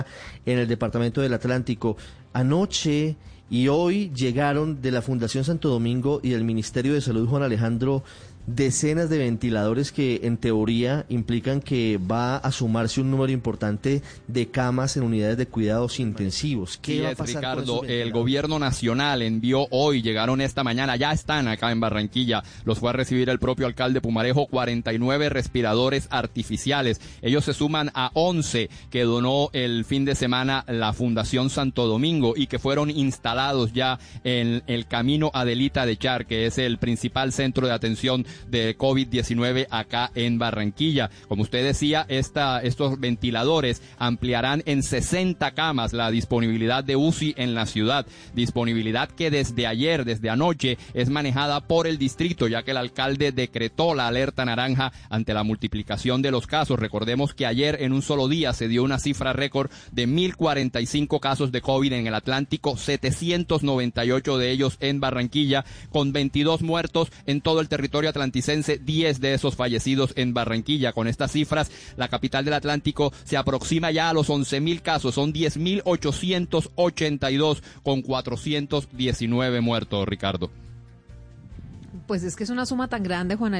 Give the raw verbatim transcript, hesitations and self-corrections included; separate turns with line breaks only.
en el departamento del Atlántico. Anoche y hoy llegaron de la Fundación Santo Domingo y del Ministerio de Salud, Juan Alejandro, decenas de ventiladores que en teoría implican que va a sumarse un número importante de camas en unidades de cuidados intensivos. ¿Qué
sí
va
es,
a pasar
Ricardo,
con esos
el gobierno nacional envió hoy, llegaron esta mañana, ya están acá en Barranquilla, los fue a recibir el propio alcalde Pumarejo, cuarenta y nueve respiradores artificiales. Ellos se suman a once que donó el fin de semana la Fundación Santo Domingo y que fueron instalados ya en el Camino Adelita de Char, que es el principal centro de atención de COVID diecinueve acá en Barranquilla. Como usted decía, esta, estos ventiladores ampliarán en sesenta camas la disponibilidad de U C I en la ciudad, disponibilidad que desde ayer, desde anoche, es manejada por el distrito, ya que el alcalde decretó la alerta naranja ante la multiplicación de los casos. Recordemos que ayer en un solo día se dio una cifra récord de mil cuarenta y cinco casos de COVID en el Atlántico, setecientos noventa y ocho de ellos en Barranquilla, con veintidós muertos en todo el territorio atlántico. Atlanticense, diez de esos fallecidos en Barranquilla. Con estas cifras, la capital del Atlántico se aproxima ya a los once mil casos, son diez mil ochocientos ochenta y dos con cuatrocientos diecinueve muertos, Ricardo.
Pues es que es una suma tan grande, Juan